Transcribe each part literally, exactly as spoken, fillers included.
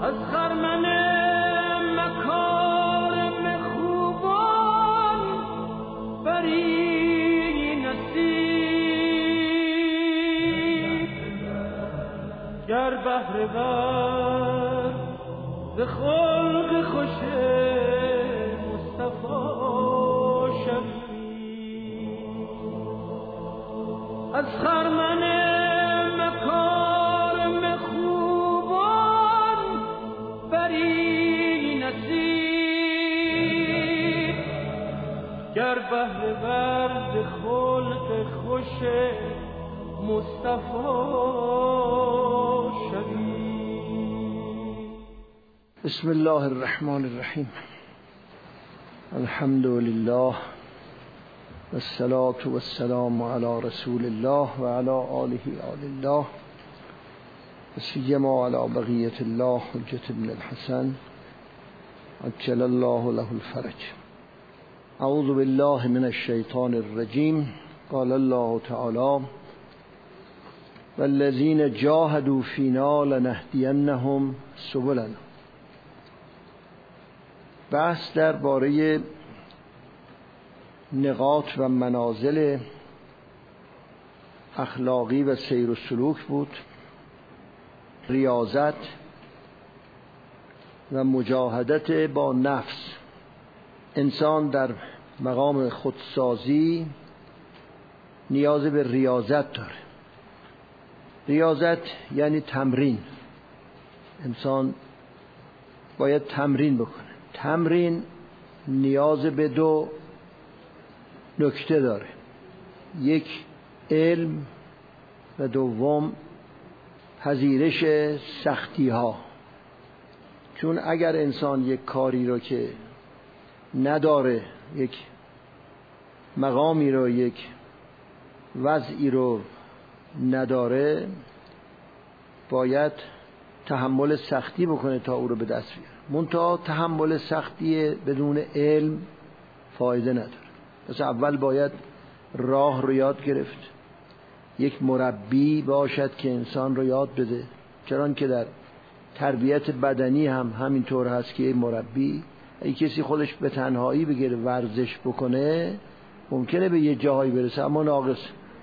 از خرمن مکارم خوبان بری نصیب گر بهره ور ز خلق خوش مصطفی شوی از خرمن مکارم خوبان بری نصیب گر بهره ور ز خلق خوش مصطفی شوی. بسم الله الرحمن الرحیم. الحمد لله والصلاة والسلام علی رسول الله و علی آله آل الله و سیما علی بقیة الله حجة ابن الحسن عجل الله له الفرج. اعوذ بالله من الشیطان الرجیم. قال الله تعالی والذین جاهدوا فینا لنهدینهم سبلنا. بحث درباره نقاط و منازل اخلاقی و سیر و سلوک بود، ریاضت و مجاهدت با نفس. انسان در مقام خودسازی نیاز به ریاضت داره. ریاضت یعنی تمرین. انسان باید تمرین بکنه. تمرین نیاز به دو نکته داره، یک علم و دوم پذیرش سختی ها. چون اگر انسان یک کاری رو که نداره، یک مقامی رو، یک وضعی رو نداره، باید تحمل سختی بکنه تا او رو به دست بیاره. منتها تحمل سختی بدون علم فایده نداره. پس اول باید راه رو یاد گرفت. یک مربی باشد که انسان رو یاد بده، چرا که در تربیت بدنی هم همینطور هست که یک مربی، اگه کسی خودش به تنهایی بگیره ورزش بکنه ممکنه به یه جایی برسه اما ناقص،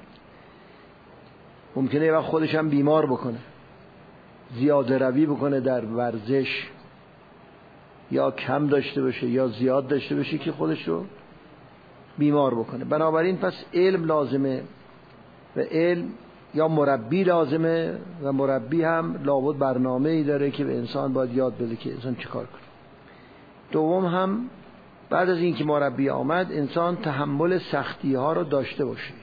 ممکنه یه وقت خودش هم بیمار بکنه، زیاده روی بکنه در ورزش، یا کم داشته باشه یا زیاد داشته باشه که خودش رو بیمار بکنه. بنابراین پس علم لازمه و علم یا مربی لازمه و مربی هم لابد برنامه‌ای داره که به انسان باید یاد بده که انسان چیکار کنه. دوم هم بعد از اینکه مربی آمد انسان تحمل سختی ها رو داشته باشه.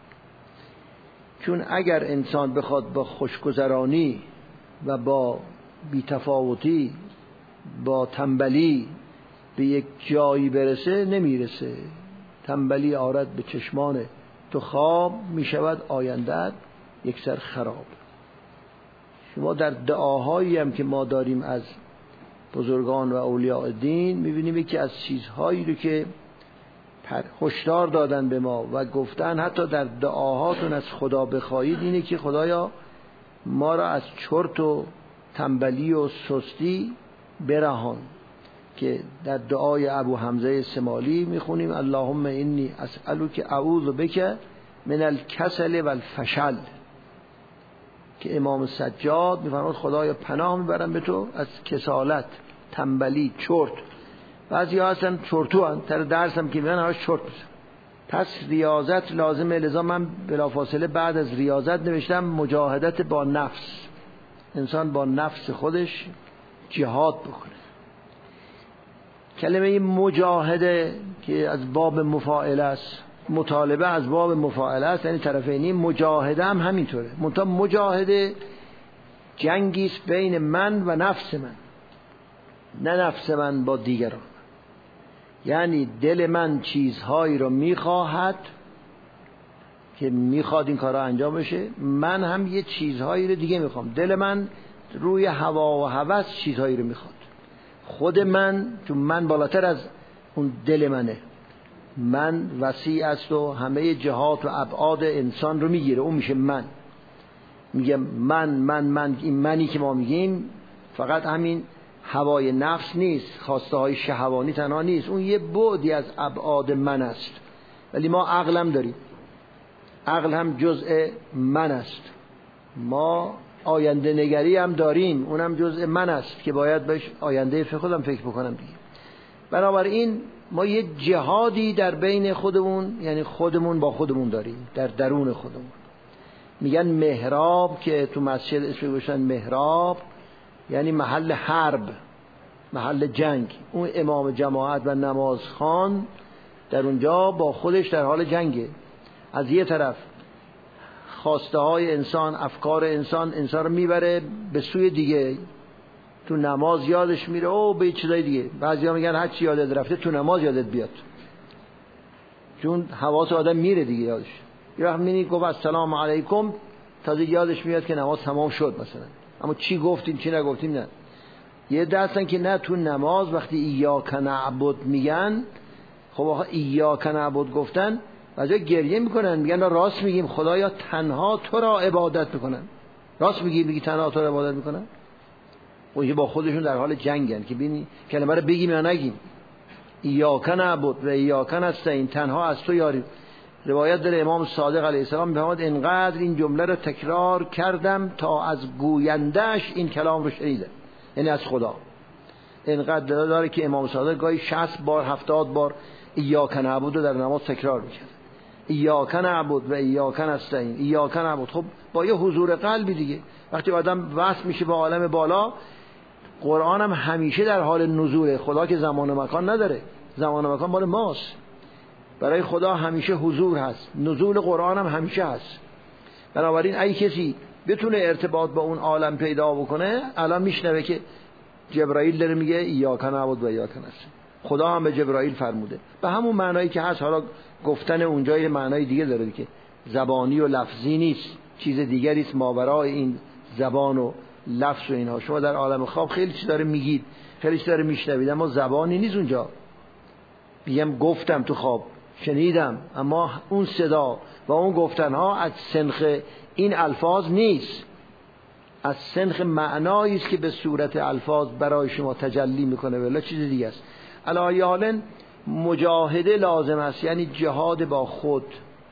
چون اگر انسان بخواد با خوشگذرانی و با بی‌تفاوتی، با تنبلی به یک جایی برسه نمیرسه. تنبلی آرد به چشمان تو خواب، می شود آیندت یک سر خراب. شما در دعاهایی هم که ما داریم از بزرگان و اولیاء دین می بینیم یکی از چیزهایی رو که هشدار دادن به ما و گفتن حتی در دعاهاتون از خدا بخواهید اینه که خدایا ما را از چرت و تنبلی و سستی برهان. که در دعای ابو حمزه سمالی میخونیم اللهم انی اسألک اعوذ بک من الکسل و الفشل، که امام سجاد میفرماد خدایا پناه میبرم به تو از کسالت، تنبلی، چرت. بعضی ها هستن چرتو هستن، تر درس هم که میرن هاش چرت میزن. پس ریاضت لازمه. لذا من بلافاصله بعد از ریاضت نوشتم مجاهدت با نفس. انسان با نفس خودش جهاد بکنه. کلمه مجاهده که از باب مفاعله است، مطالبه از باب مفاعله است، یعنی طرفینی. مجاهده هم همینطوره، منتها مجاهده جنگی است بین من و نفس من، نه نفس من با دیگران. یعنی دل من چیزهایی رو میخواهد که میخواد این کارا انجام بشه، من هم یه چیزهایی رو دیگه میخوام. دل من روی هوا و هوس چیزهایی رو میخواد. خود من، چون من بالاتر از اون دل منه، من وسیع است و همه جهات و ابعاد انسان رو میگیره، اون میشه من. میگه من من من این منی که ما میگیم فقط همین هوای نفس نیست، خواسته های شهوانی تنها نیست، اون یه بعدی از ابعاد من است. ولی ما عقلم داریم، عقل هم جزء من است. ما آینده نگری هم داریم، اونم جزء من است که باید بهش آینده فکر خودم فکر بکنم دیگه. بنابراین ما یه جهادی در بین خودمون، یعنی خودمون با خودمون داریم، در درون خودمون. میگن محراب که تو مسجد اسم گذاشتن محراب، یعنی محل حرب، محل جنگ. اون امام جماعت و نمازخوان در اونجا با خودش در حال جنگه. از یه طرف خواسته های انسان، افکار انسان انسان رو میبره به سوی دیگه. تو نماز یادش میره او به چیزای دیگه. بعضیا میگن هر چی یادت رفته تو نماز یادت بیاد، چون حواس آدم میره دیگه یادش. یه وقت میبینی گفت السلام علیکم، تازه یادش میاد که نماز تمام شد مثلا، اما چی گفتیم چی نگفتیم نه. یه دستن که نه تو نماز وقتی ایاک نعبد میگن، خب آخه ایاک نعبد گفتن بعضی گریه میکنن، میگن راست میگیم خدایا تنها تو را عبادت میکنن. راست میگی میگی تنها تو را عبادت میکنن؟ اونجا با خودشون در حال جنگن که ببینی کلمه رو بگیم یا نگیم. ایاک نعبد و ایاک نستعین، تنها از تو یاریم. روایت داره امام صادق علیه السلام میفرماد اینقدر این جمله رو تکرار کردم تا از گویندهش این کلام رو شنیدم، یعنی از خدا. اینقدر داره که امام صادق گاهی شصت بار هفتاد بار ایاک نعبد رو در نماز تکرار میکرد. ایاک نعبد و ایاک نستعین، ایاک نعبد. خب با یه حضور قلبی دیگه، وقتی آدم وصل میشه به عالم بالا، قرآن هم همیشه در حال نزوله. خدا که زمان و مکان نداره، زمان و مکان مال ماست. برای خدا همیشه حضور هست، نزول قرآن هم همیشه هست. بنابراین اگه کسی بتونه ارتباط با اون عالم پیدا بکنه، الان میشنوه که جبرائیل داره میگه ایاک نعبد و ایاک نستعین. خدا هم به جبرائیل فرموده به همون معنایی که هست. حالا گفتن اونجا یه معنای دیگه داره که زبانی و لفظی نیست، چیز دیگری است ماورای این زبان و لفظ و اینها. شما در عالم خواب خیلی چیز داره میگید، خیلی چیز داره میشنوید، اما زبانی نیست اونجا. میگم گفتم تو خواب، شنیدم، اما اون صدا و اون گفتنها از سنخ این الفاظ نیست، از سنخ معنایی است که به صورت الفاظ برای شما تجلی میکنه، ولی چیز دیگه است. علی حال مجاهده لازم است، یعنی جهاد با خود.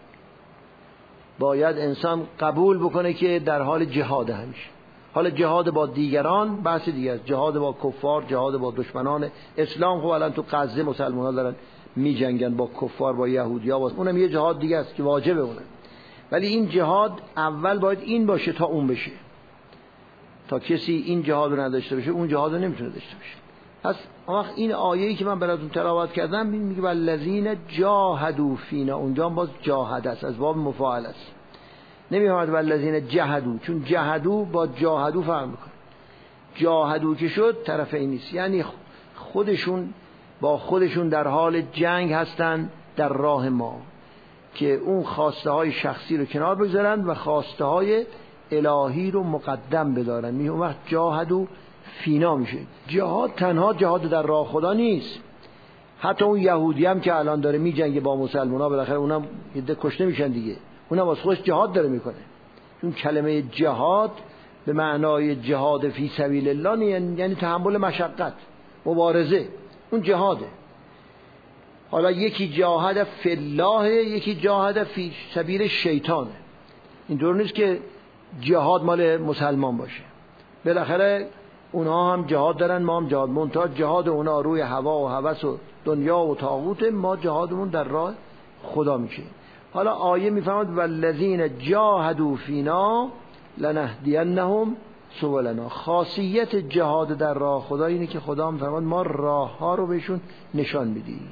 باید انسان قبول بکنه که در حال جهاد همیشه. حالا جهاد با دیگران بحث دیگه است، جهاد با کفار، جهاد با دشمنان اسلام. خب الان تو غزه مسلمان‌ها دارن می جنگن با کفار، با یهودیا، با اونم یه جهاد دیگه است که واجبه اونه. ولی این جهاد اول باید این باشه تا اون بشه. تا کسی این جهاد رو نداشته باشه اون جهاد رو نمیتونه داشته باشه. پس وقت این آیه‌ای که من براتون تلاوت کردم میگه والذین جاهدوا فینا، اونجا باز جاهد است، از باب مفاعل است. نمی‌فهمد والذین جهدوا، چون جهدوا با جاهدوا فرق میکنه. جاهدوا که شد طرف این نیست، یعنی خودشون با خودشون در حال جنگ هستن در راه ما، که اون خواسته های شخصی رو کنار بگذارن و خواسته های الهی رو مقدم بدارن. می اون وقت جاهدوا فینا میشه. جهاد تنها جهاد در راه خدا نیست، حتی اون یهودی هم که الان داره می جنگه با مسلمان‌ها، بالاخره اونم یه کشته میشن دیگه، اونم واسه خودش جهاد داره میکنه. چون کلمه جهاد به معنای جهاد فی سبیل الله یعنی تحمل مشقت، مبارزه، اون جهاده. حالا یکی جاهد فی الله، یکی جاهد فی سبیل شیطانه. این طور نیست که جهاد مال مسلمان باشه. بالاخره اونها هم جهاد دارن، ما هم جهاد، منتها جهاد اونا روی هوا و هوس و دنیا و طاغوت، ما جهادمون در راه خدا میشه. حالا آیه میفهمد والذین جاهدوا فینا لنهدینهم سبلنا. خاصیت جهاد در راه خدا اینه که خدا میفرماد ما راه ها رو بهشون نشان میدیم.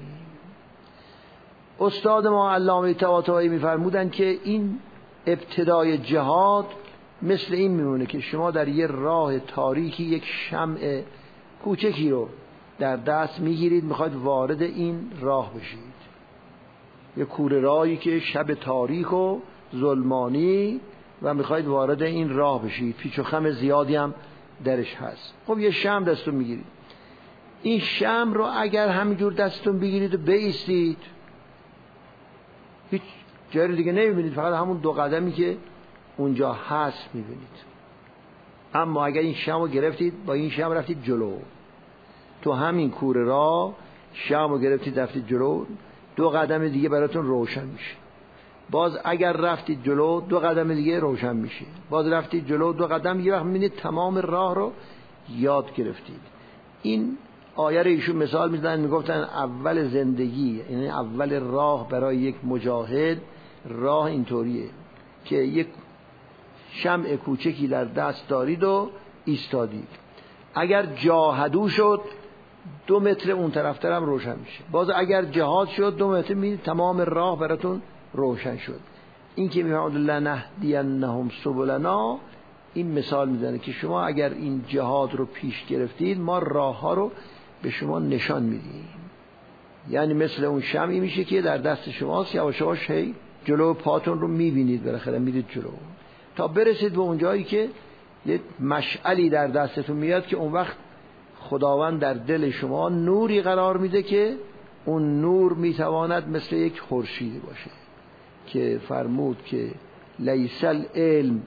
استاد ما علامه طباطبایی میفرمودن که این ابتدای جهاد مثل این میمونه که شما در یه راه تاریکی یک شمع کوچکی رو در دست میگیرید، میخواید وارد این راه بشید. یه کوره راهی که شب تاریک و ظلمانی و میخواید وارد این راه بشید، پیچ و خم زیادی هم درش هست. خب یه شمع دستون میگیرید، این شمع رو اگر همینجور دستون بگیرید و بایستید، هیچ جای دیگه نمیبینید، فقط همون دو قدمی که اونجا هست میبینید. اما اگر این شمع رو گرفتید با این شمع رفتید جلو، تو همین کوره راه شمع رو گرفتید رفتید جلو، دو قدم دیگه براتون روشن میشه. باز اگر رفتید جلو دو قدم دیگه روشن میشه، باز رفتید جلو دو قدم، یه وقت میبینید تمام راه رو یاد گرفتید. این آیه رو ایشون مثال میزنن، میگفتن اول زندگی، یعنی اول راه برای یک مجاهد، راه اینطوریه که یک شمع کوچکی در دست دارید و ایستادید، اگر جاهدو شد دو متر اون طرفتر هم روشن میشه، باز اگر جهاد شد دو متر میبینید تمام راه براتون روشن شد. این که میفرماد لنهدینهم سبلنا، این مثال میزنه که شما اگر این جهاد رو پیش گرفتید ما راه ها رو به شما نشان میدیم. یعنی مثل اون شمعی میشه که در دست شماست، یواش یواش هی جلو پاتون رو میبینید، بالاخره میرید جلو تا برسید به اون جایی که یک مشعلی در دستتون میاد که اون وقت خداوند در دل شما نوری قرار میده که اون نور میتواند مثل یک خورشیدی باشه که فرمود که لیس العلم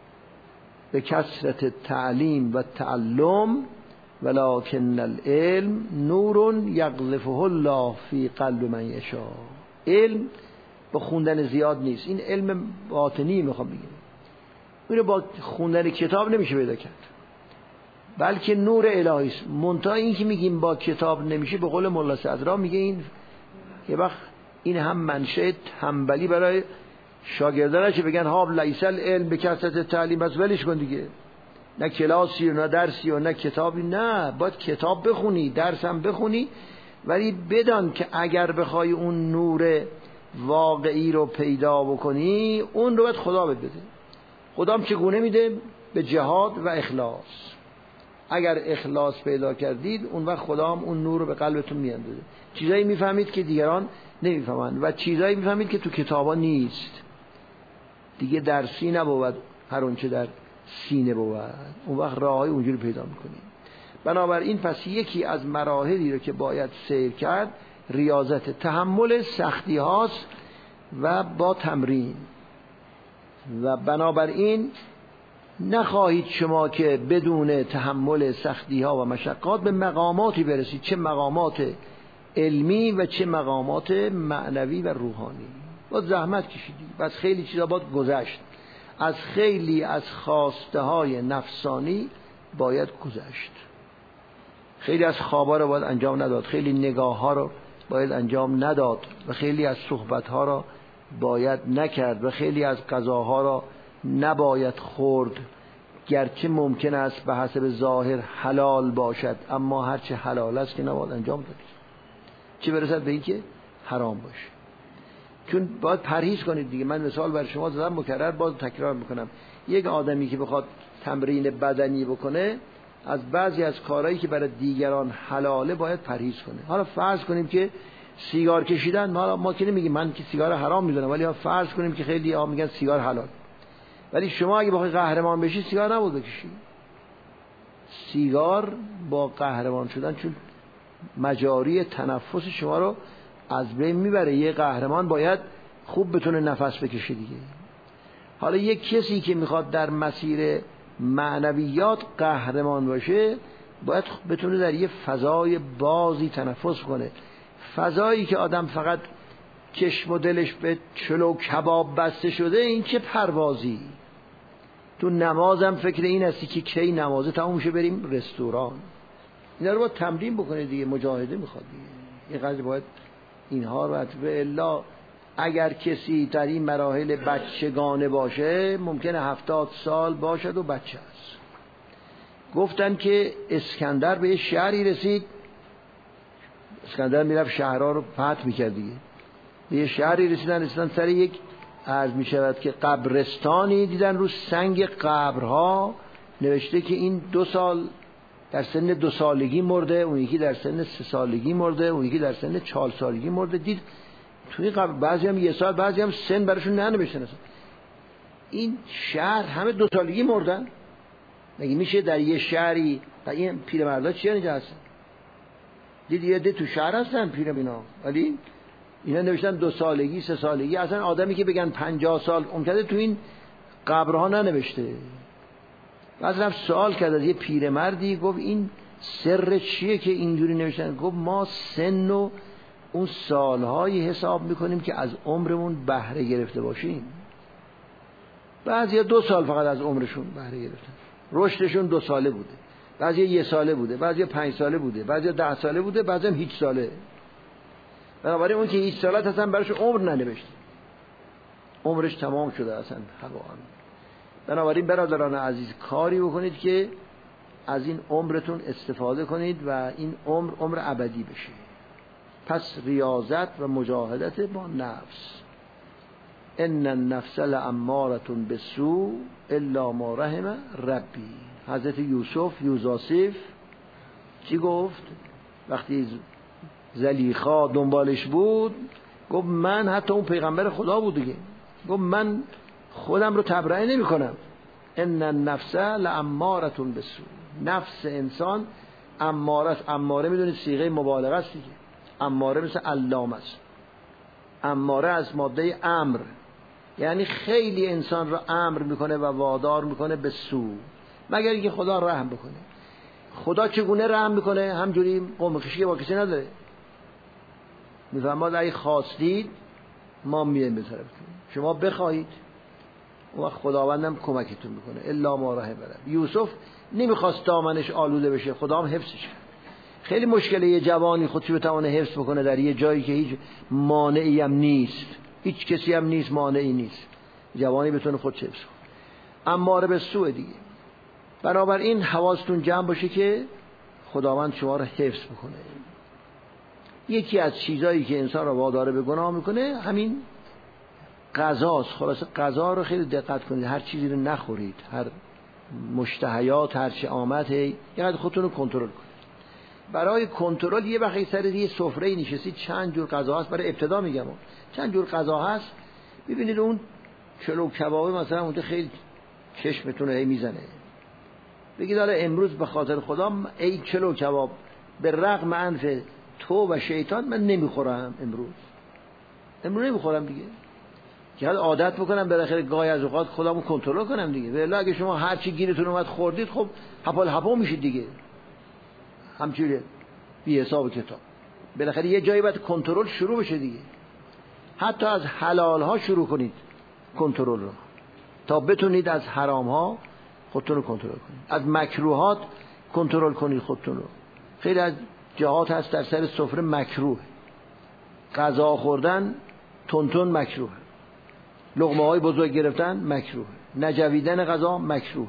به کثرت تعلیم و تعلم ولکن العلم نور یقذفه الله فی قلب من یشاء. علم با خوندن زیاد نیست، این علم باطنی میخوام بگم، اینو با خوندن کتاب نمیشه پیدا کرد، بلکه نور الهی است. منتها این که میگیم با کتاب نمیشه، به قول مولا صدرا میگه این یه وقت این هم منشأ تنبلی برای شاگردانه که بگن ها لیس العلم به کثرت تعلیم، بس ولش کن دیگه، نه کلاسی و نه درسی و نه کتابی، نه باید کتاب بخونی، درس هم بخونی، ولی بدان که اگر بخوای اون نور واقعی رو پیدا بکنی اون رو باید خدا بده. خدا هم چگونه میده؟ به جهاد و اخلاص. اگر اخلاص پیدا کردید اون وقت خدا هم اون نور رو به قلبتون میاندازه. چیزایی میفهمید که دیگران نمیفهمند و چیزایی میفهمید که تو کتابا نیست. دیگه درسی نبود، هر اون چه در سینه بود، اون وقت راههای اونجوری پیدا میکنید. بنابراین پس یکی از مراحلی رو که باید سیر کرد ریاضت، تحمل سختی هاست و با تمرین. و بنابراین نخواهید شما که بدون تحمل سختی ها و مشقات به مقاماتی برسید، چه مقامات علمی و چه مقامات معنوی و روحانی. باید زحمت کشیدید، بس خیلی چیزا باید گذشت، از خیلی از خواسته های نفسانی باید گذشت، خیلی از خوابا رو باید انجام نداد، خیلی نگاه ها رو باید انجام نداد و خیلی از صحبت ها رو باید نکرد و خیلی از غذاها را نباید خورد، گرچه ممکن است به حسب ظاهر حلال باشد، اما هرچه حلال است که نباید انجام داد، چه برسد به این که حرام باشه. چون باید پرهیز کنید دیگه. من مثال بر شما زدم، مکرر باز تکرار میکنم. یک آدمی که بخواد تمرین بدنی بکنه از بعضی از کارهایی که برای دیگران حلاله باید پرهیز کنه. حالا فرض کنیم که سیگار کشیدن، ما ما که نمیگیم من که سیگار حرام میدونم، ولی فرض کنیم که خیلی ها میگن سیگار حلال، ولی شما اگه بخوای قهرمان بشی سیگار نباید بکشی. سیگار با قهرمان شدن، چون مجاری تنفس شما رو از بین میبره. یه قهرمان باید خوب بتونه نفس بکشه دیگه. حالا یک کسی که میخواد در مسیر معنویات قهرمان باشه باید بتونه در یه فضای بازی تنفس کنه، فضایی که آدم فقط چشم و دلش به چلو کباب بسته شده، این چه پروازی. تو نمازم فکر این هستی که کی نمازه تموم شه بریم رستوران. اینا رو باید تمرین بکنه دیگه، مجاهده میخواد دیگه. این قضیه باید اینها رو به الا اگر کسی در این مراحل بچگانه باشه ممکنه هفتاد سال باشد و بچه است. گفتن که اسکندر به یه شهری رسید، اسکندر میرفت شهرها رو فتح میکرد دیگه. به یه شهری رسیدن رسیدن سر یک عرض میشود که قبرستانی دیدن، رو سنگ قبرها نوشته که این دو سال در سن دو سالگی مرده، اون یکی در سن سه سالگی مرده، اون یکی در سن چهار سالگی مرده. دید توی قبر بعضی هم یه سال، بعضی هم سن براشون ننوشتن. این شهر همه دو سالگی مردن. مگه میشه در یه شهری این پیرمردا چی اینجا هستن؟ دید یه ده تو شهر هستن پیر اینا، ولی اینا نوشتن دو سالگی سه سالگی. اصلا آدمی که بگن پنجاه سال اونکده تو این قبرها ننوشته. بعد رفت سوال کرد از یه پیرمردی، گفت این سر چیه که اینجوری نوشتن؟ گفت ما سن و اون سالهایی حساب میکنیم که از عمرمون بهره گرفته باشیم. بعضیا دو سال فقط از عمرشون بهره گرفتن، رشدشون دو ساله بوده، بعضیا یه ساله بوده، بعضیا پنج ساله بوده، بعضیا ده ساله بوده، بعضیا هیچ ساله. بنابراین اون که هیچ ساله اصلا براش عمر ننوشته، عمرش تمام شده اصلا هوان. بنابراین برادران عزیز کاری بکنید که از این عمرتون استفاده کنید و این عمر عمر ابدی بشه. پس ریاضت و مجاهدت با نفس. ان النفس لاماره بالسوء الا ما رحم ربی. حضرت یوسف یوزاسیف چی گفت وقتی زلیخا دنبالش بود؟ گفت من حتی اون پیغمبر خدا بود دیگه، گفت من خودم رو تبرئه نمی کنم. ان النفس لاماره بالسوء. نفس انسان اماره است. اماره میدونید صیغه مبالغه است دیگه. اماره مثل علام است. اماره از ماده امر، یعنی خیلی انسان را امر میکنه و وادار میکنه به سو، مگر اینکه خدا رحم بکنه. خدا چگونه رحم میکنه؟ همجوری قوم خویشی با کسی نداره. میفرماد اگه خواستید ما میایم به طرفتون، شما بخواهید اون وقت خداوندم کمکتون میکنه. الا ما رحم ربی. یوسف نمیخواست دامنش آلوده بشه، خدا هم حفظش کرد. خیلی مشکله یه جوانی خودشو بتونه حفظ بکنه در یه جایی که هیچ مانعی هم نیست، هیچ کسی هم نیست، مانعی نیست، جوانی بتونه خودش حفظ کنه. اماره به سوء دیگه. بنابراین حواستون جمع باشه که خداوند شما رو حفظ بکنه. یکی از چیزایی که انسان رو وادار به گناه میکنه همین غذاست. خلاص غذا رو خیلی دقت کنید، هر چیزی رو نخورید، هر مشتهیات هر چی آمد هی یعنی خودتون رو کنترل کنید. برای کنترل یه وقتی سر یه سفره نشستید چند جور غذا هست، برای ابتدا میگم چند جور غذا هست، ببینید اون چلو کبابه مثلا اونجا خیلی چشمتون رو هی میزنه، بگید حالا امروز به خاطر خدا ای چلو کباب به رغم انف تو و شیطان من نمیخورم، امروز امروز نمیخورم دیگه، که حالا عادت بکنم بالاخره گاهی از اوقات خودمو کنترل کنم دیگه. ولی اگه شما هر چی گیرتون اومد خوردید خب هپال هپا میشید دیگه، همچوری بی حساب کتاب. بالاخره یه جایی باید کنترل شروع بشه دیگه. حتی از حلال ها شروع کنید کنترل رو تا بتونید از حرام ها خودتون رو کنترل کنید، از مکروهات کنترل کنید خودتون رو. خیلی از جهات هست در سر سفره مکروه، غذا خوردن تونتون مکروه، لقمه های بزرگ گرفتن مکروه، نجویدن غذا مکروه،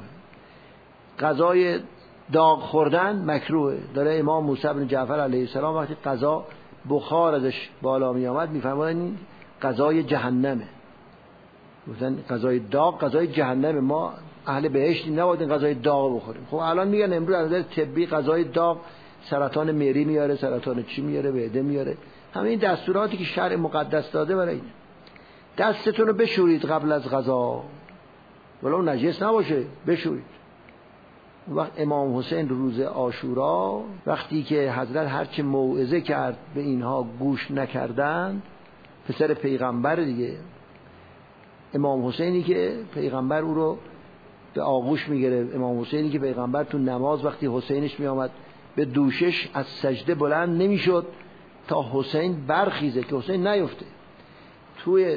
غذای داغ خوردن مکروه. داره امام موسی بن جعفر علیه السلام وقتی غذا بخار ازش بالا می آمد میفرمودن این غذای جهنمه، گفتن غذای داغ غذای جهنمه، ما اهل بهشتی نباید غذای داغ بخوریم. خب الان میگن امروز از نظر طبی غذای داغ سرطان مری میاره، سرطان چی میاره، معده میاره، همه این دستوراتی که شرع مقدس داده برای این. دستتون رو بشورید قبل از غذا ولو نجس نباشه، بشورید. وقت امام حسین روز عاشورا وقتی که حضرت هرچه موعظه کرد به اینها گوش نکردند، پسر پیغمبر دیگه، امام حسینی که پیغمبر او رو به آغوش میگرفت، امام حسینی که پیغمبر تو نماز وقتی حسینش میآمد به دوشش از سجده بلند نمیشد تا حسین برخیزه که حسین نیفته. توی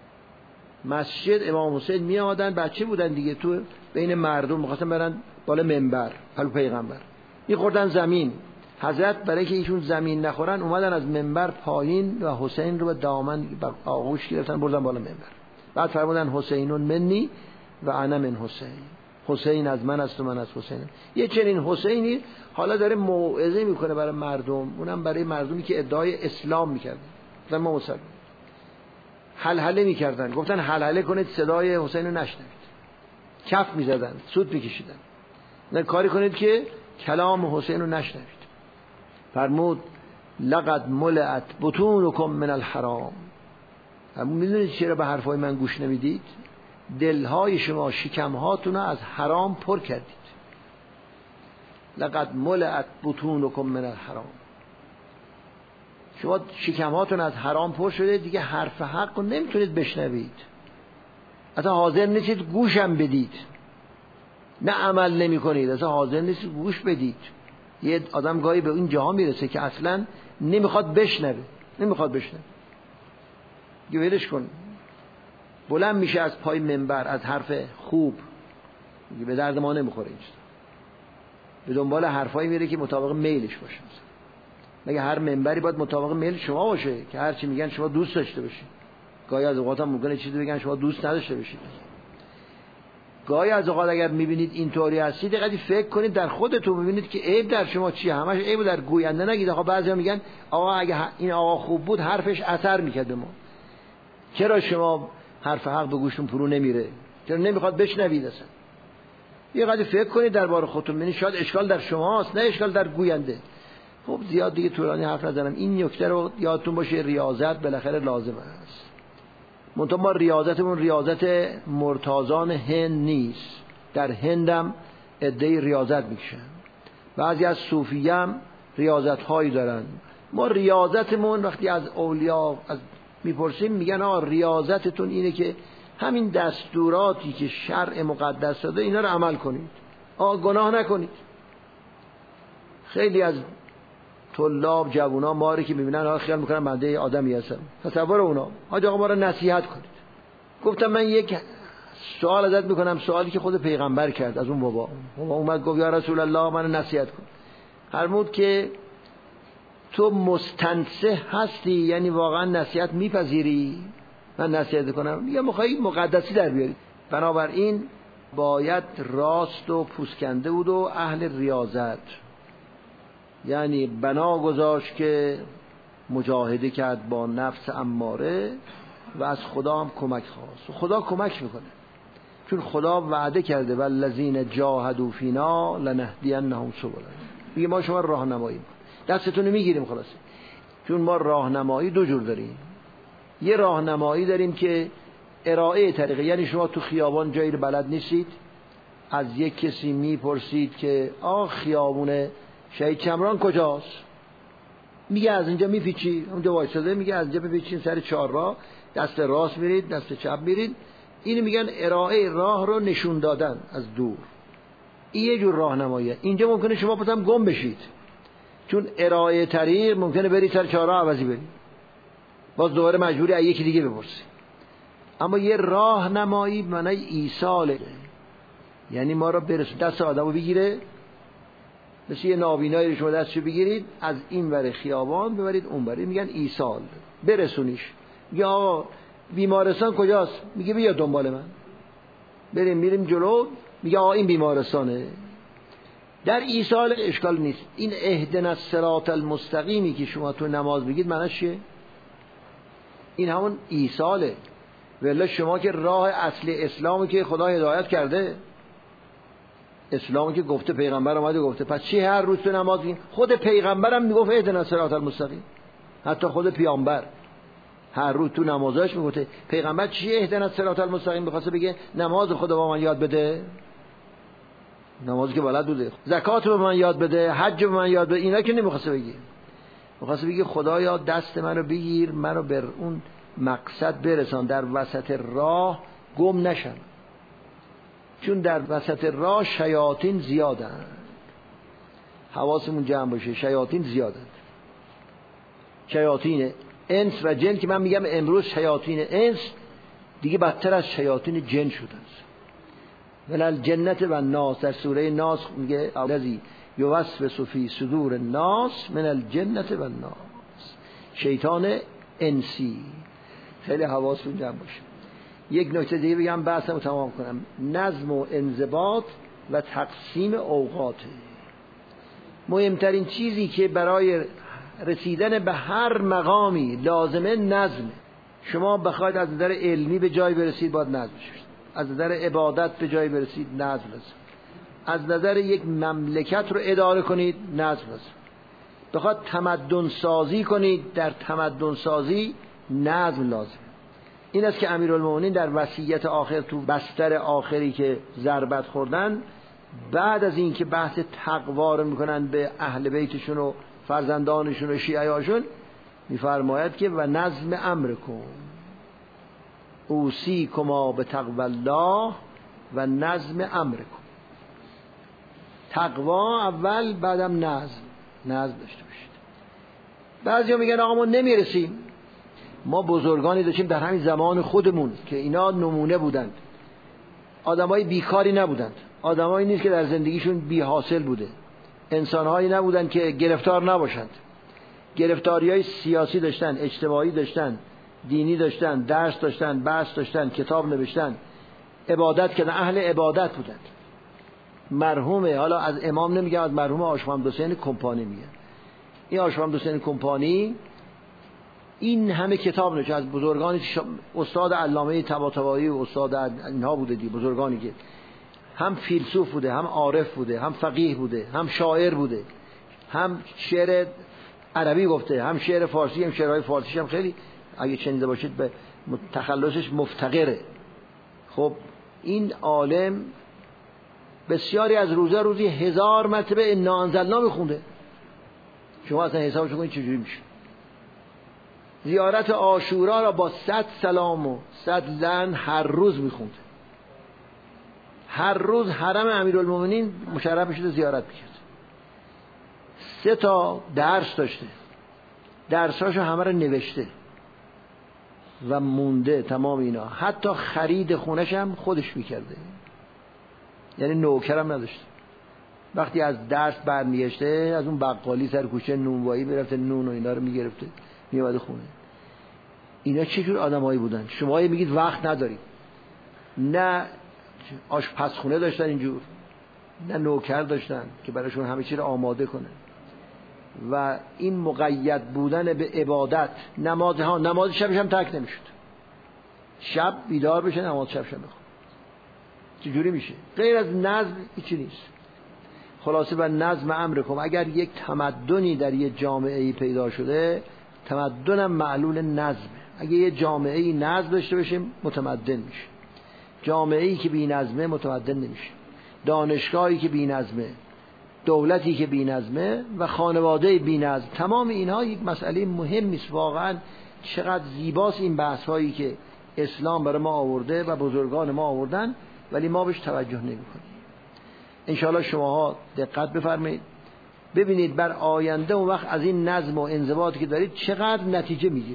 مسجد امام حسین می آمدن، بچه بودن دیگه، تو بین مردم می‌خواستن برن بالا منبر پلو پیغمبر، می‌خوردن زمین. حضرت برای که ایشون زمین نخورن اومدن از منبر پایین و حسین رو به دامن آغوش گرفتن بردن بالا منبر. بعد فرمودن حسینون منی و انا من حسین، حسین از من است و من از حسین. یه چنین حسینی حالا داره موعظه میکنه برای مردم، اونم برای مردمی که ادعای اسلام میکردن. مثلا ما مسلمان حلحله میکردن، گفتن حلحله کنید صدای حسین رو نشنوید، کف میزدن، سود میکشیدن، نه کاری کنید که کلام حسین رو نشنوید. فرمود لقد ملئت بطونکم من الحرام. میدونید چرا به حرفای من گوش نمیدید؟ دلهای شما شکمهاتون رو از حرام پر کردید. لقد ملئت بطونکم من الحرام. شما شکمهاتون از حرام پر شده، دیگه حرف حق رو نمیتونید بشنوید، اصلا حاضر نیستید گوشم بدید. نه عمل نمی کنید، اصلا حاضر نیستید گوش بدید. یه آدم گاهی به این جاها میرسه که اصلا نمیخواد بشنوه، نمیخواد بشنوه، یه ولش کن. بلند میشه از پای منبر از حرف خوب، میگه به درد ما نمیخوره این چیزا، به دنبال حرفایی میره که مطابق میلش باشه. مگه هر منبری باید مطابق میل شما باشه که هر چی میگن شما دوست داشته باشید؟ گاهی از اوقات هم ممکنه چیزی بگن شما دوست نداشته باشید. گاهی از اوقات اگر میبینید اینطوری هستید دقیقاً فکر کنید در خودتون، ببینید که عیب در شما چیه. همش عیب در گوینده نگید. آقا بعضیا میگن آقا اگه این آقا خوب بود حرفش اثر میکرد به ما. چرا شما حرف حق به گوشتون فرو نمیره؟ چرا نمیخواد بشنوید اصلا؟ یه قدر فکر کنید درباره خودتون، ببینید شاید اشکال در شماست نه اشکال در گوینده. خب زیاد دیگه طولانی حرف نزنم. این نکته رو یادتون باشه، ریاضت بالاخره لازم است. منتها ما ریاضتمون ریاضت مرتازان هند نیست. در هندم عده‌ای ریاضت میکشن، بعضی از صوفیه هم ریاضت هایی دارن. ما ریاضتمون وقتی از اولیاء از میپرسیم میگن آقا ریاضتتون اینه که همین دستوراتی که شرع مقدس داده اینا رو عمل کنید، آقا گناه نکنید. خیلی از طلاب جوونا ما رو که میبینن ها خیال میکنن بنده آدمی هستم. تصور اونا حاج آقا ما رو نصیحت کنید. گفتم من یک سوال ازت میکنم، سوالی که خود پیغمبر کرد از اون بابا. بابا اومد گفت یا رسول الله من نصیحت کن. فرمود که تو مستنصح هستی، یعنی واقعا نصیحت میپذیری من نصیحت کنم؟ میگم میخوای مقدسی در بیاری. بنابراین باید راست و پوسکنده بود و اهل ریاضت، یعنی بنا گذاشت که مجاهده کرد با نفس اماره و از خدا هم کمک خواست و خدا کمک میکنه، چون خدا وعده کرده والذین جاهدوا فینا لنهدینهم سبلنا. میگه ما شما راهنمایی میکنیم، دستتون رو میگیریم خلاص. چون ما راهنمایی دو جور داریم. یه راهنمایی داریم که ارائه طریقه، یعنی شما تو خیابان جایی رو بلد نیستید، از یک کسی میپرسید که آ خیابون شهید چمران کجاست؟ میگه از اینجا میپیچی، اونجا وایساده، میگه از اینجا بپیچین سر چهارراه، دست راست میرید دست چپ میرید. اینو میگن ارائه راه رو نشون دادن از دور. این یه جور راهنماییه. اینجا ممکنه شما پسم گم بشید، چون ارائه طریق ممکنه بری سر چهارراه عوضی بری، باز دوباره مجبوری از یکی دیگه بپرسی. اما یه راهنمایی معنی ایصاله، یعنی ما رو برسون، دست آدمو بگیره، مثل یه نابینایی رو شما دستشو بگیرید از این ور خیابان ببرید اون ور، میگن ایصال، برسونیش. میگه آقا بیمارستان کجاست؟ میگه بیا دنبال من، بریم میریم جلو، میگه آقا این بیمارستانه. در ایصال اشکال نیست. این اهدنا الصراط المستقیمی که شما تو نماز بگید معنیش چیه؟ این همون ایصاله. ولی شما که راه اصلی اسلامی که خدا هدایت کرده، اسلامی که گفته پیغمبر اومده گفته، پس چی هر روز تو نماز بگیم؟ خود پیغمبرم میگفت اهدنا الصراط المستقیم. حتی خود پیامبر هر روز تو نمازاش میگفته. پیغمبر چی اهدنا الصراط المستقیم می‌خواسته بگه؟ نماز خدا با من یاد بده، نمازی که بلد بوده، زکات به من یاد بده، حج به من یاد بده، اینا که نمی‌خواسته بگه. می‌خواسته بگه خدایا دست منو بگیر، منو بر اون مقصد برسان، در وسط راه گم نشم، چون در وسط راه شیاطین زیادن. حواسمون جمع باشه، شیاطین زیادن، شیاطین انس و جن که من میگم امروز شیاطین انس دیگه بدتر از شیاطین جن شدن. من الجنت و الناس در سوره ناس میگه الذی یوسوس فی صدور الناس من الجنت و الناس، شیطان انسی. خیلی حواستون جمع باشه. یک نکته دیگه بگم بحثمو تمام کنم. نظم و انضباط و تقسیم اوقات مهمترین چیزی که برای رسیدن به هر مقامی لازمه نظم. شما بخواید از نظر علمی به جای برسید باید نظم شید، از نظر عبادت به جای برسید نظم لازم، از نظر یک مملکت رو اداره کنید نظم لازم، بخواد تمدن سازی کنید در تمدن سازی نظم لازم. این است که امیرالمومنین در وصیت آخر تو بستر آخری که ضربت خوردن، بعد از این که بحث تقوا رو میکنن به اهل بیتشون و فرزندانشون و شیعهاشون، میفرماید که و نظم امرکم اوصیکما بتقوی الله و نظم امرکم. تقوا اول، بعدم نظم. نظم داشته باشید. بعضیا میگن آقا ما نمیرسیم. ما بزرگانی داشتیم در همین زمان خودمون که اینا نمونه بودند. آدمای بیکاری نبودند. آدمایی نیست که در زندگیشون بی حاصل بوده. انسانهایی نبودند که گرفتار نباشند. گرفتاریای سیاسی داشتن، اجتماعی داشتن، دینی داشتن، درس داشتن، بحث داشتن، کتاب نوشتن، عبادت کردن، اهل عبادت بودند. مرحومه، حالا از امام نمیگم، از مرحوم آقا محمد حسین کمپانی میگم. این آقا محمد حسین کمپانی این همه کتاب نوشته، از بزرگانی استاد علامه طباطبایی و استاد اینها بوده دی، بزرگانی که هم فیلسوف بوده، هم عارف بوده، هم فقیه بوده، هم شاعر بوده، هم شعر عربی گفته، هم شعر فارسی، هم شعرهای فارسیش هم خیلی اگه شنیده باشید به تخلصش مفتقره. خب این عالم بسیاری از روزه روزی هزار مرتبه انا انزلنا میخونده. شما اصلا حسابش کنید چجوری میشه. زیارت عاشورا را با صد سلام و صد لعن هر روز میخونده. هر روز حرم امیرالمومنین مشرف میشده زیارت میکرد. سه تا درس داشته، درساشو همه رو نوشته و مونده تمام اینا. حتی خرید خونش هم خودش میکرده، یعنی نوکرم نداشته. وقتی از درس برمیگشته از اون بقالی سر کوچه نونوایی میرفته، نون و اینا رو میگرفته میومده خونه. اینا چه جور آدمایی بودن؟ شما میگید وقت نداریم. نه آشپزخونه داشتن اینجور، نه نوکر داشتن که براشون همه چی رو آماده کنه. و این مقید بودن به عبادت، نماز ها، نماز شبش هم ترک نمیشد. شب بیدار بشه نماز شبش هم بخونه. چجوری میشه؟ غیر از نظم هیچی نیست. خلاصه و نظم امرکم، اگر یک تمدنی در یک جامعه‌ای پیدا شده، تمدنم معلول نظمه. اگه یه جامعه‌ای نظم داشته باشیم متمدن میشه. جامعه‌ای که بی نظمه متمدن نمیشه. دانشگاهی که بی نظمه، دولتی که بی نظمه و خانواده بی نظم، تمام اینها یک مسئله مهمی است. واقعا چقدر زیباست این بحث هایی که اسلام برای ما آورده و بزرگان ما آوردن، ولی ما بهش توجه نمی‌کنیم. انشاءالله شماها دقت بفرمایید ببینید بر آینده اون وقت از این نظم و انضباطی که دارید چقدر نتیجه میگیرید.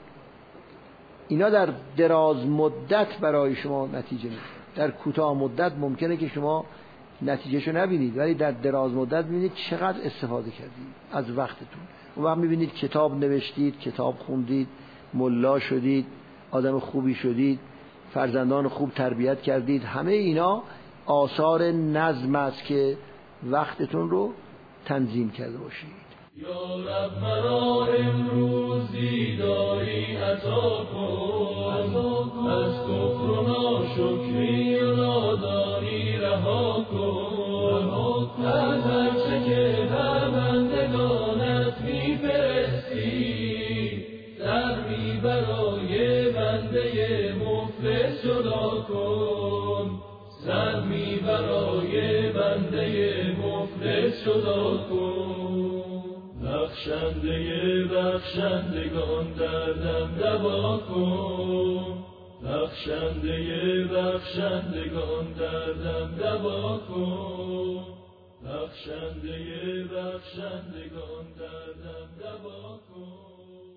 اینا در دراز مدت برای شما نتیجه میگیره. در کوتاه مدت ممکنه که شما نتیجهشو نبینید، ولی در دراز مدت میبینید چقدر استفاده کردید از وقتتون. اون وقت میبینید کتاب نوشتید، کتاب خوندید، ملا شدید، آدم خوبی شدید، فرزندان خوب تربیت کردید. همه اینا آثار نظم است که وقتتون رو تنظیم کرده باشید. یا رب مرا امروزی داری عطا کن، از کفر و ناشکری و نادانی رها کن. از هر چه که در بندگانت میفرستی، سرمی برای بنده مفلس جدا کن. سرمی برای بنده مفلس جدا کن. بخشنده بخشندگان دردم دوا کن. بخشنده بخشندگان دردم دوا کن. بخشنده بخشندگان دردم دوا کن.